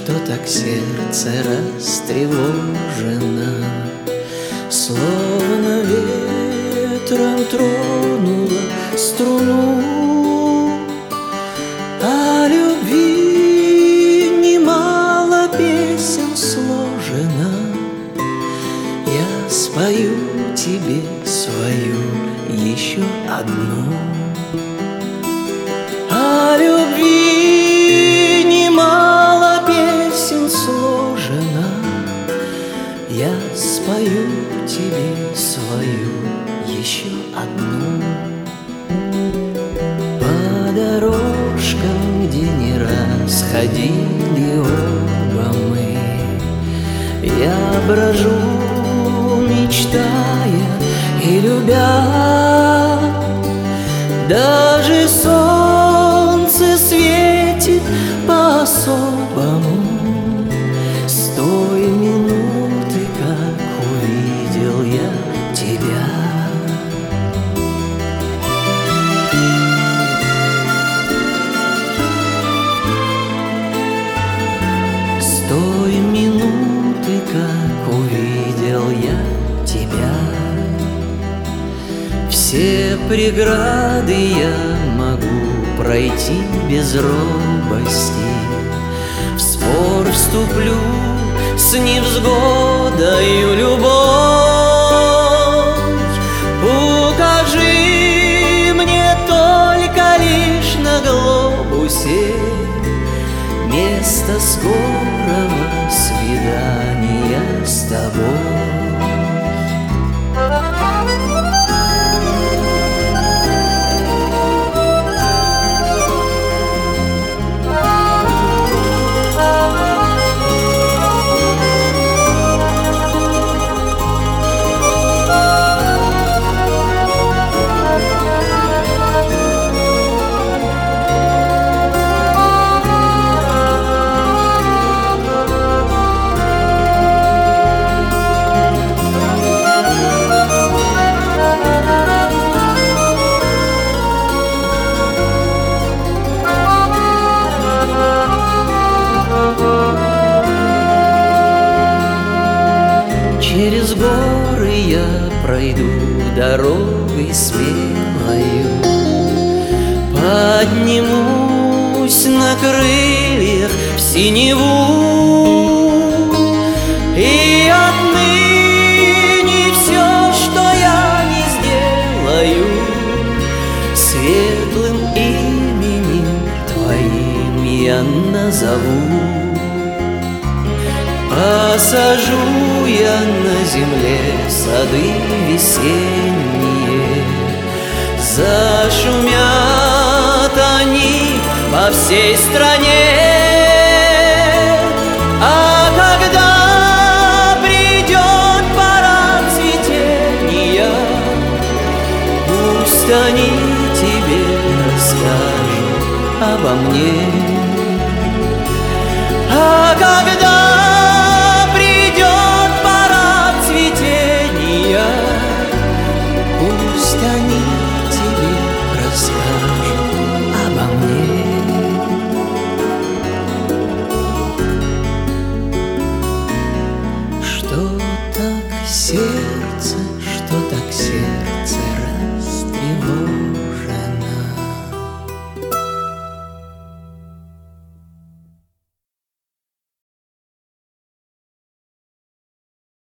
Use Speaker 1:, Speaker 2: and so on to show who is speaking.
Speaker 1: что так сердце растревожено, словно ветром тронула струну. О любви немало песен сложено, я спою тебе свою еще одну. О любви немало песен сложено, я спою тебе свою еще одну. По дорожкам, где не раз ходили оба мы, я брожу, мечтая и любя. Даже солнце светит по-особому с той минуты, как увидел я тебя. С той минуты, как увидел я тебя. Все преграды я могу пройти без робости, в спор вступлю с невзгодою любовь. Укажи мне только лишь на глобусе место скорого свидания с тобой. Через горы я пройду дорогой смелою, поднимусь на крыльях в синеву, и отныне все, что я не сделаю, светлым именем твоим я назову. Посажу я на земле сады весенние, зашумят они по всей стране. А когда придет пора цветения, пусть они тебе расскажут обо мне. А когда пусть они тебе расскажут обо мне. Что так сердце, что так